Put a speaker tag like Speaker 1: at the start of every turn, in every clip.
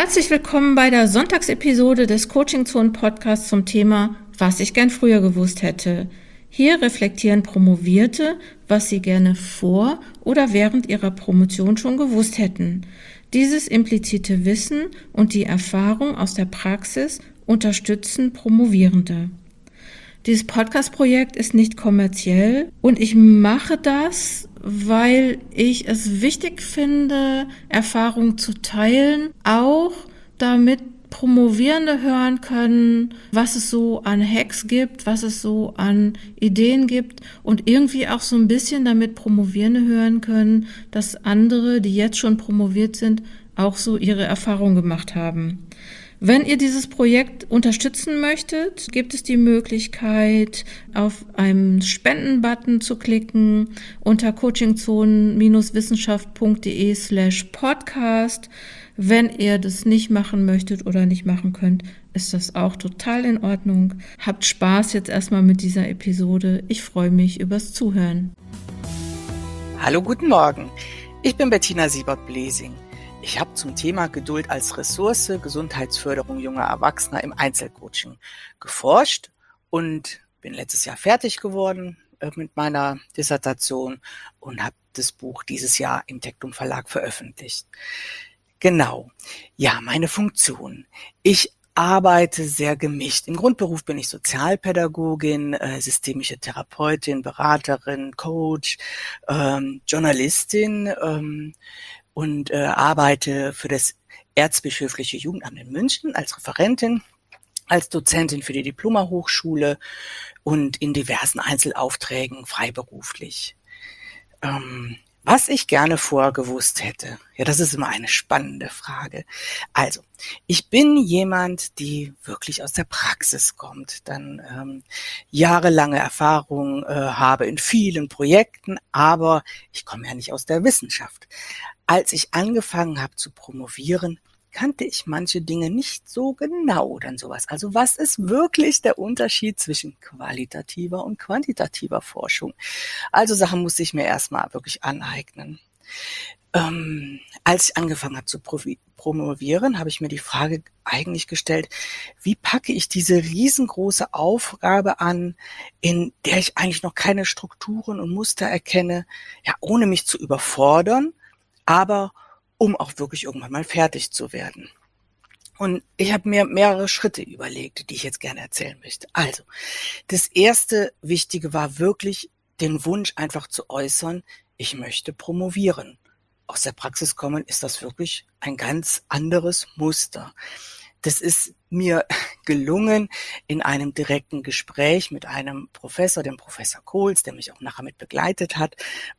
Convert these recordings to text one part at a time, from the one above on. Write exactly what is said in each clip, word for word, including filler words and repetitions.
Speaker 1: Herzlich willkommen bei der Sonntagsepisode des Coaching Zone Podcasts zum Thema Was ich gern früher gewusst hätte. Hier reflektieren Promovierte, was sie gerne vor oder während ihrer Promotion schon gewusst hätten. Dieses implizite Wissen und die Erfahrung aus der Praxis unterstützen Promovierende. Dieses Podcast-Projekt ist nicht kommerziell und ich mache das, weil ich es wichtig finde, Erfahrungen zu teilen, auch damit Promovierende hören können, was es so an Hacks gibt, was es so an Ideen gibt und irgendwie auch so ein bisschen damit Promovierende hören können, dass andere, die jetzt schon promoviert sind, auch so ihre Erfahrungen gemacht haben. Wenn ihr dieses Projekt unterstützen möchtet, gibt es die Möglichkeit, auf einen Spenden-Button zu klicken unter coachingzone-wissenschaft.de slash podcast. Wenn ihr das nicht machen möchtet oder nicht machen könnt, ist das auch total in Ordnung. Habt Spaß jetzt erstmal mit dieser Episode. Ich freue mich übers Zuhören.
Speaker 2: Hallo, guten Morgen. Ich bin Bettina Siebert-Blesing. Ich habe zum Thema Geduld als Ressource, Gesundheitsförderung junger Erwachsener im Einzelcoaching geforscht und bin letztes Jahr fertig geworden äh, mit meiner Dissertation und habe das Buch dieses Jahr im Tectum Verlag veröffentlicht. Genau, ja, meine Funktion. Ich arbeite sehr gemischt. Im Grundberuf bin ich Sozialpädagogin, äh, systemische Therapeutin, Beraterin, Coach, ähm, Journalistin, ähm, und äh, arbeite für das Erzbischöfliche Jugendamt in München als Referentin, als Dozentin für die Diploma-Hochschule und in diversen Einzelaufträgen freiberuflich. Ähm, was ich gerne vorher gewusst hätte, ja, das ist immer eine spannende Frage. Also, ich bin jemand, die wirklich aus der Praxis kommt, dann ähm, jahrelange Erfahrung äh, habe in vielen Projekten, aber ich komme ja nicht aus der Wissenschaft. Als ich angefangen habe zu promovieren, kannte ich manche Dinge nicht so genau dann sowas. Also was ist wirklich der Unterschied zwischen qualitativer und quantitativer Forschung? Also Sachen musste ich mir erstmal wirklich aneignen. Ähm, als ich angefangen habe zu provi- promovieren, habe ich mir die Frage eigentlich gestellt, wie packe ich diese riesengroße Aufgabe an, in der ich eigentlich noch keine Strukturen und Muster erkenne, ja, ohne mich zu überfordern, aber um auch wirklich irgendwann mal fertig zu werden. Und ich habe mir mehrere Schritte überlegt, die ich jetzt gerne erzählen möchte. Also, das erste Wichtige war wirklich den Wunsch einfach zu äußern, ich möchte promovieren. Aus der Praxis kommen ist das wirklich ein ganz anderes Muster. Das ist mir gelungen in einem direkten Gespräch mit einem Professor, dem Professor Kohls, der mich auch nachher mit begleitet hat,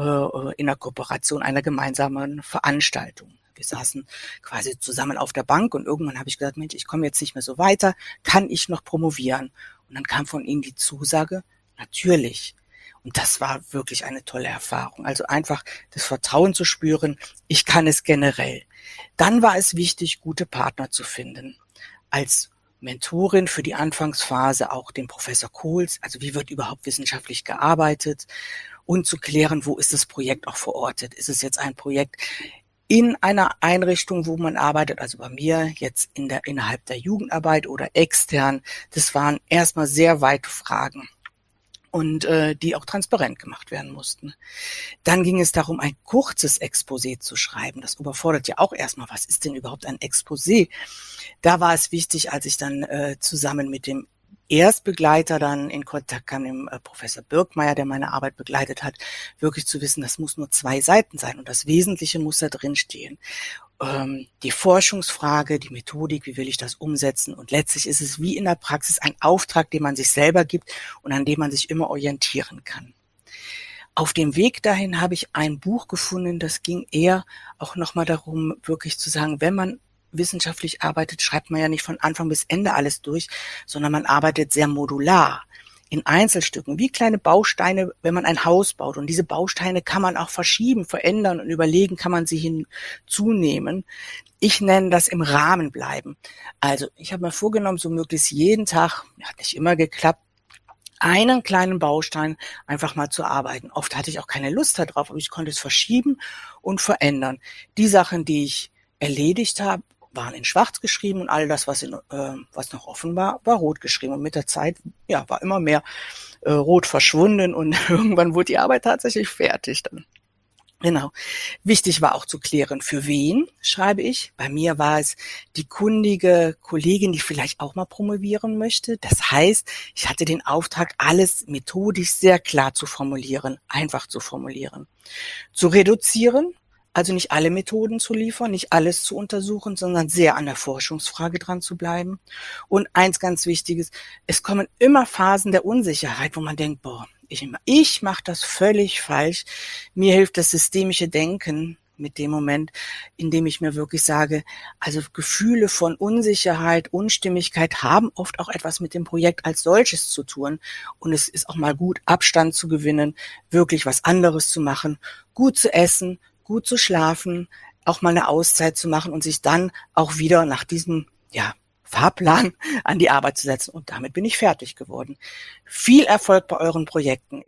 Speaker 2: in der Kooperation einer gemeinsamen Veranstaltung. Wir saßen quasi zusammen auf der Bank und irgendwann habe ich gesagt, Mensch, ich komme jetzt nicht mehr so weiter, kann ich noch promovieren? Und dann kam von ihm die Zusage, natürlich. Und das war wirklich eine tolle Erfahrung. Also einfach das Vertrauen zu spüren, ich kann es generell. Dann war es wichtig, gute Partner zu finden. Als Mentorin für die Anfangsphase auch den Professor Kohls, also wie wird überhaupt wissenschaftlich gearbeitet und zu klären, wo ist das Projekt auch verortet. Ist es jetzt ein Projekt in einer Einrichtung, wo man arbeitet, also bei mir jetzt in der, innerhalb der Jugendarbeit oder extern. Das waren erstmal sehr weite Fragen und äh, die auch transparent gemacht werden mussten. Dann ging es darum, ein kurzes Exposé zu schreiben. Das überfordert ja auch erstmal, was ist denn überhaupt ein Exposé? Da war es wichtig, als ich dann äh, zusammen mit dem Erstbegleiter dann in Kontakt kam, dem äh, Professor Birkmeier, der meine Arbeit begleitet hat, wirklich zu wissen, das muss nur zwei Seiten sein und das Wesentliche muss da drin stehen. Ähm, die Forschungsfrage, die Methodik, wie will ich das umsetzen? Und letztlich ist es wie in der Praxis ein Auftrag, den man sich selber gibt und an dem man sich immer orientieren kann. Auf dem Weg dahin habe ich ein Buch gefunden, das ging eher auch nochmal darum, wirklich zu sagen, wenn man wissenschaftlich arbeitet, schreibt man ja nicht von Anfang bis Ende alles durch, sondern man arbeitet sehr modular in Einzelstücken, wie kleine Bausteine, wenn man ein Haus baut. Und diese Bausteine kann man auch verschieben, verändern und überlegen, kann man sie hinzunehmen. Ich nenne das im Rahmen bleiben. Also ich habe mir vorgenommen, so möglichst jeden Tag, hat nicht immer geklappt, einen kleinen Baustein einfach mal zu arbeiten. Oft hatte ich auch keine Lust darauf, aber ich konnte es verschieben und verändern. Die Sachen, die ich erledigt habe, waren in schwarz geschrieben und all das, was, in, äh, was noch offen war, war rot geschrieben. Und mit der Zeit ja, war immer mehr äh, rot verschwunden und irgendwann wurde die Arbeit tatsächlich fertig dann. Genau. Wichtig war auch zu klären, für wen schreibe ich. Bei mir war es die kundige Kollegin, die vielleicht auch mal promovieren möchte. Das heißt, ich hatte den Auftrag, alles methodisch sehr klar zu formulieren, einfach zu formulieren. Zu reduzieren, also nicht alle Methoden zu liefern, nicht alles zu untersuchen, sondern sehr an der Forschungsfrage dran zu bleiben. Und eins ganz Wichtiges, es kommen immer Phasen der Unsicherheit, wo man denkt, boah, Ich, ich mache das völlig falsch. Mir hilft das systemische Denken mit dem Moment, in dem ich mir wirklich sage, also Gefühle von Unsicherheit, Unstimmigkeit haben oft auch etwas mit dem Projekt als solches zu tun. Und es ist auch mal gut, Abstand zu gewinnen, wirklich was anderes zu machen, gut zu essen, gut zu schlafen, auch mal eine Auszeit zu machen und sich dann auch wieder nach diesem, ja, Fahrplan an die Arbeit zu setzen. Und damit bin ich fertig geworden. Viel Erfolg bei euren Projekten.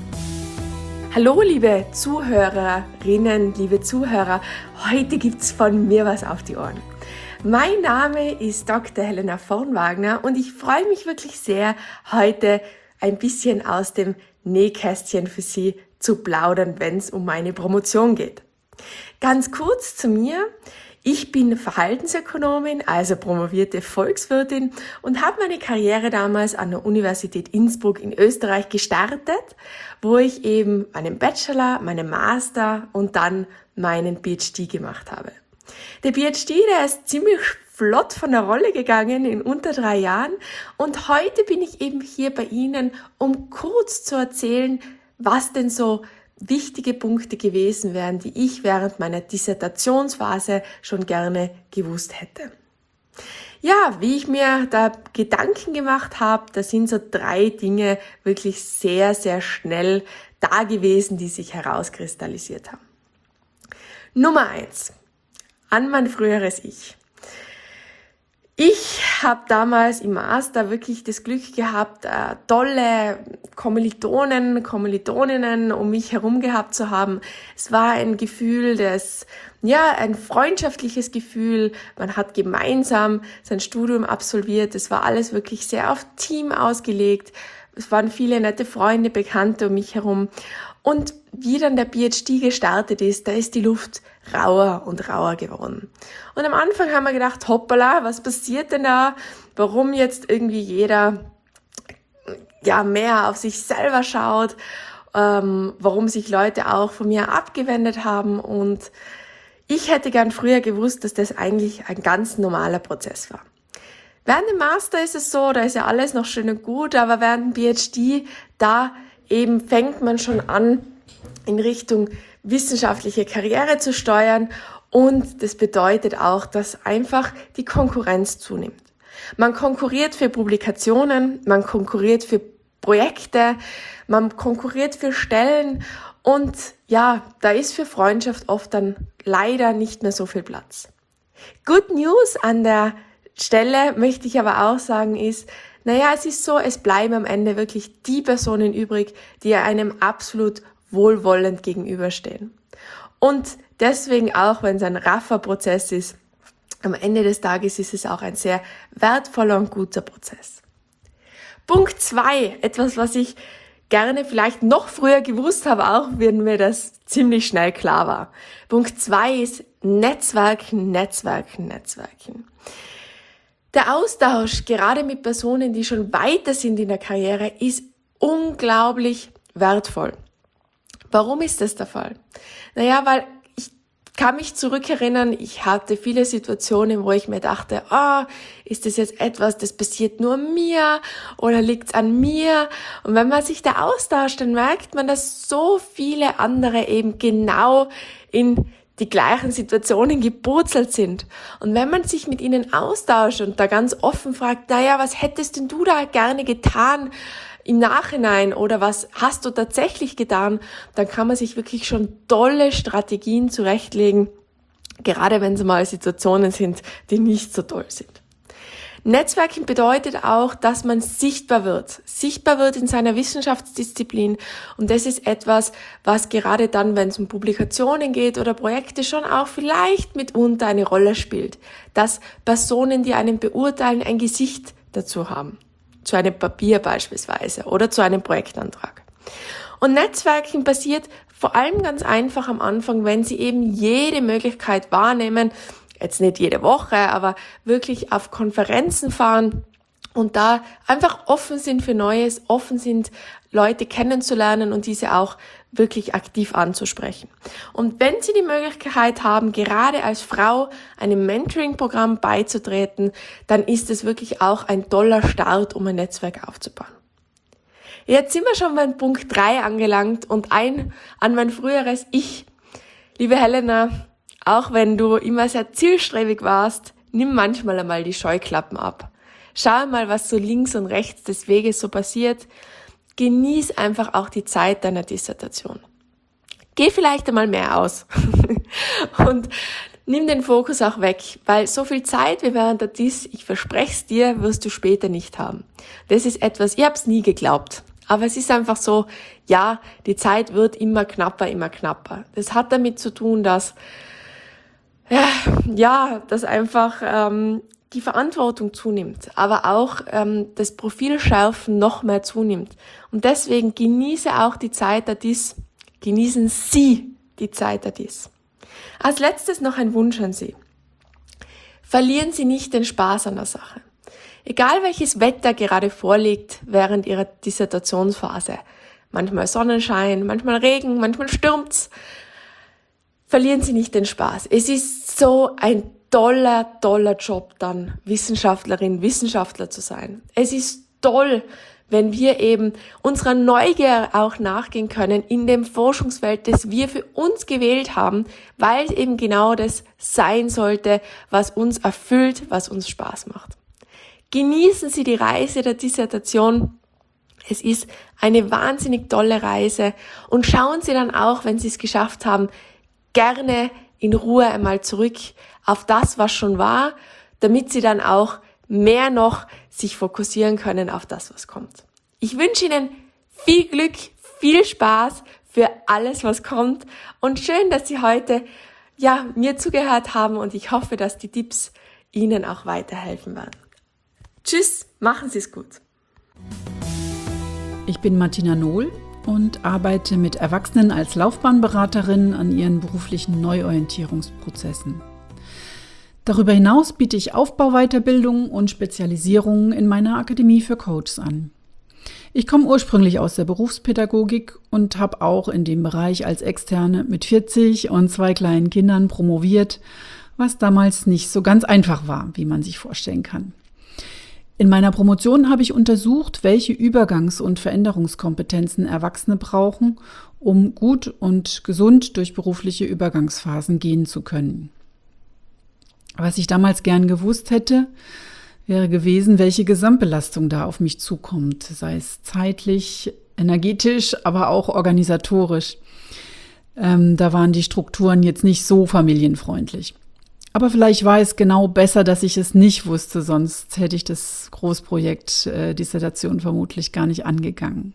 Speaker 3: Hallo liebe Zuhörerinnen, liebe Zuhörer. Heute gibt's von mir was auf die Ohren. Mein Name ist Doktor Helena Vornwagner und ich freue mich wirklich sehr, heute ein bisschen aus dem Nähkästchen für Sie zu plaudern, wenn es um meine Promotion geht. Ganz kurz zu mir. Ich bin Verhaltensökonomin, also promovierte Volkswirtin und habe meine Karriere damals an der Universität Innsbruck in Österreich gestartet, wo ich eben meinen Bachelor, meinen Master und dann meinen P H D gemacht habe. Der P H D, der ist ziemlich flott von der Rolle gegangen in unter drei Jahren und heute bin ich eben hier bei Ihnen, um kurz zu erzählen, was denn so wichtige Punkte gewesen wären, die ich während meiner Dissertationsphase schon gerne gewusst hätte. Ja, wie ich mir da Gedanken gemacht habe, da sind so drei Dinge wirklich sehr, sehr schnell da gewesen, die sich herauskristallisiert haben. Nummer eins. An mein früheres Ich. Ich habe damals im Master wirklich das Glück gehabt, äh, tolle Kommilitonen, Kommilitoninnen um mich herum gehabt zu haben. Es war ein Gefühl des, ja, ein freundschaftliches Gefühl. Man hat gemeinsam sein Studium absolviert. Es war alles wirklich sehr auf Team ausgelegt. Es waren viele nette Freunde, Bekannte um mich herum. Und wie dann der P H D gestartet ist, da ist die Luft rauer und rauer geworden. Und am Anfang haben wir gedacht, hoppala, was passiert denn da? Warum jetzt irgendwie jeder ja mehr auf sich selber schaut? Ähm, warum sich Leute auch von mir abgewendet haben? Und ich hätte gern früher gewusst, dass das eigentlich ein ganz normaler Prozess war. Während dem Master ist es so, da ist ja alles noch schön und gut, aber während dem P H D, da eben fängt man schon an, in Richtung wissenschaftliche Karriere zu steuern und das bedeutet auch, dass einfach die Konkurrenz zunimmt. Man konkurriert für Publikationen, man konkurriert für Projekte, man konkurriert für Stellen und ja, da ist für Freundschaft oft dann leider nicht mehr so viel Platz. Good News an der Stelle möchte ich aber auch sagen ist, naja, es ist so, es bleiben am Ende wirklich die Personen übrig, die einem absolut wohlwollend gegenüberstehen. Und deswegen auch, wenn es ein raffer Prozess ist, am Ende des Tages ist es auch ein sehr wertvoller und guter Prozess. Punkt zwei, etwas, was ich gerne vielleicht noch früher gewusst habe, auch wenn mir das ziemlich schnell klar war. Punkt zwei ist Netzwerken, Netzwerken, Netzwerken. Der Austausch, gerade mit Personen, die schon weiter sind in der Karriere, ist unglaublich wertvoll. Warum ist das der Fall? Naja, weil ich kann mich zurückerinnern, ich hatte viele Situationen, wo ich mir dachte, ah, oh, ist das jetzt etwas, das passiert nur mir oder liegt's an mir? Und wenn man sich da austauscht, dann merkt man, dass so viele andere eben genau in die gleichen Situationen gepurzelt sind. Und wenn man sich mit ihnen austauscht und da ganz offen fragt, naja, was hättest denn du da gerne getan im Nachhinein oder was hast du tatsächlich getan, dann kann man sich wirklich schon tolle Strategien zurechtlegen, gerade wenn es mal Situationen sind, die nicht so toll sind. Netzwerken bedeutet auch, dass man sichtbar wird, sichtbar wird in seiner Wissenschaftsdisziplin. Und das ist etwas, was gerade dann, wenn es um Publikationen geht oder Projekte, schon auch vielleicht mitunter eine Rolle spielt. Dass Personen, die einen beurteilen, ein Gesicht dazu haben. Zu einem Papier beispielsweise oder zu einem Projektantrag. Und Netzwerken passiert vor allem ganz einfach am Anfang, wenn Sie eben jede Möglichkeit wahrnehmen, jetzt nicht jede Woche, aber wirklich auf Konferenzen fahren und da einfach offen sind für Neues, offen sind, Leute kennenzulernen und diese auch wirklich aktiv anzusprechen. Und wenn Sie die Möglichkeit haben, gerade als Frau einem Mentoring-Programm beizutreten, dann ist es wirklich auch ein toller Start, um ein Netzwerk aufzubauen. Jetzt sind wir schon beim Punkt drei angelangt und ein an mein früheres Ich. Liebe Helena, auch wenn du immer sehr zielstrebig warst, nimm manchmal einmal die Scheuklappen ab. Schau mal, was so links und rechts des Weges so passiert. Genieß einfach auch die Zeit deiner Dissertation. Geh vielleicht einmal mehr aus und nimm den Fokus auch weg, weil so viel Zeit wie während der Dis, ich verspreche es dir, wirst du später nicht haben. Das ist etwas, ich habe es nie geglaubt. Aber es ist einfach so, ja, die Zeit wird immer knapper, immer knapper. Das hat damit zu tun, dass, ja, ja dass einfach ähm, die Verantwortung zunimmt, aber auch ähm, das Profilschärfen noch mehr zunimmt. Und deswegen genieße auch die Zeit der Dis, genießen Sie die Zeit der Dis. Als letztes noch ein Wunsch an Sie. Verlieren Sie nicht den Spaß an der Sache. Egal welches Wetter gerade vorliegt während Ihrer Dissertationsphase, manchmal Sonnenschein, manchmal Regen, manchmal stürmt's, verlieren Sie nicht den Spaß. Es ist so ein toller, toller Job dann, Wissenschaftlerin, Wissenschaftler zu sein. Es ist toll, wenn wir eben unserer Neugier auch nachgehen können in dem Forschungsfeld, das wir für uns gewählt haben, weil es eben genau das sein sollte, was uns erfüllt, was uns Spaß macht. Genießen Sie die Reise der Dissertation. Es ist eine wahnsinnig tolle Reise und schauen Sie dann auch, wenn Sie es geschafft haben, gerne in Ruhe einmal zurück auf das, was schon war, damit Sie dann auch mehr noch sich fokussieren können auf das, was kommt. Ich wünsche Ihnen viel Glück, viel Spaß für alles, was kommt und schön, dass Sie heute ja mir zugehört haben und ich hoffe, dass die Tipps Ihnen auch weiterhelfen werden. Tschüss, machen Sie es gut.
Speaker 4: Ich bin Martina Nohl und arbeite mit Erwachsenen als Laufbahnberaterin an ihren beruflichen Neuorientierungsprozessen. Darüber hinaus biete ich Aufbauweiterbildung und Spezialisierungen in meiner Akademie für Coaches an. Ich komme ursprünglich aus der Berufspädagogik und habe auch in dem Bereich als Externe mit vierzig und zwei kleinen Kindern promoviert, was damals nicht so ganz einfach war, wie man sich vorstellen kann. In meiner Promotion habe ich untersucht, welche Übergangs- und Veränderungskompetenzen Erwachsene brauchen, um gut und gesund durch berufliche Übergangsphasen gehen zu können. Was ich damals gern gewusst hätte, wäre gewesen, welche Gesamtbelastung da auf mich zukommt, sei es zeitlich, energetisch, aber auch organisatorisch. Ähm, da waren die Strukturen jetzt nicht so familienfreundlich. Aber vielleicht war es genau besser, dass ich es nicht wusste, sonst hätte ich das Großprojekt äh, Dissertation vermutlich gar nicht angegangen.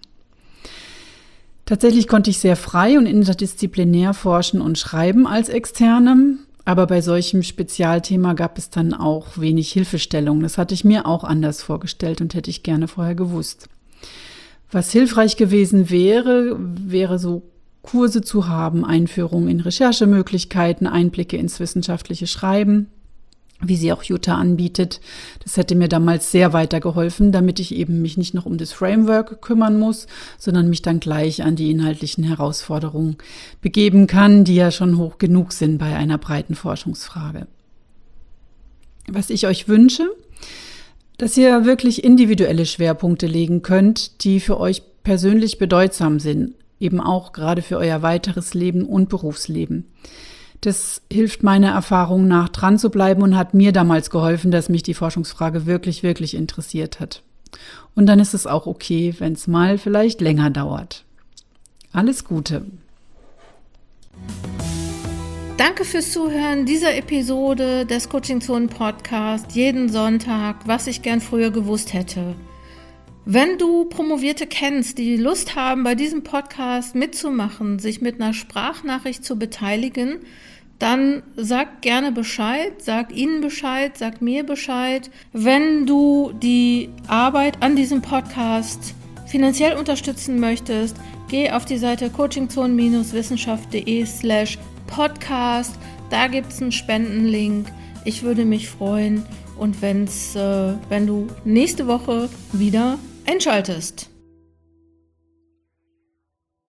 Speaker 4: Tatsächlich konnte ich sehr frei und interdisziplinär forschen und schreiben als Externe, aber bei solchem Spezialthema gab es dann auch wenig Hilfestellung. Das hatte ich mir auch anders vorgestellt und hätte ich gerne vorher gewusst. Was hilfreich gewesen wäre, wäre so Kurse zu haben, Einführung in Recherchemöglichkeiten, Einblicke ins wissenschaftliche Schreiben, wie sie auch Jutta anbietet. Das hätte mir damals sehr weitergeholfen, damit ich eben mich nicht noch um das Framework kümmern muss, sondern mich dann gleich an die inhaltlichen Herausforderungen begeben kann, die ja schon hoch genug sind bei einer breiten Forschungsfrage. Was ich euch wünsche, dass ihr wirklich individuelle Schwerpunkte legen könnt, die für euch persönlich bedeutsam sind, eben auch gerade für euer weiteres Leben und Berufsleben. Das hilft meiner Erfahrung nach, dran zu bleiben und hat mir damals geholfen, dass mich die Forschungsfrage wirklich, wirklich interessiert hat. Und dann ist es auch okay, wenn es mal vielleicht länger dauert. Alles Gute!
Speaker 1: Danke fürs Zuhören dieser Episode des Coaching Zonen Podcast, jeden Sonntag, was ich gern früher gewusst hätte. Wenn du Promovierte kennst, die Lust haben, bei diesem Podcast mitzumachen, sich mit einer Sprachnachricht zu beteiligen, dann sag gerne Bescheid, sag ihnen Bescheid, sag mir Bescheid. Wenn du die Arbeit an diesem Podcast finanziell unterstützen möchtest, geh auf die Seite coachingzonen-wissenschaft.de slash podcast. Da gibt es einen Spendenlink. Ich würde mich freuen und wenn's, äh, wenn du nächste Woche wieder einschaltest.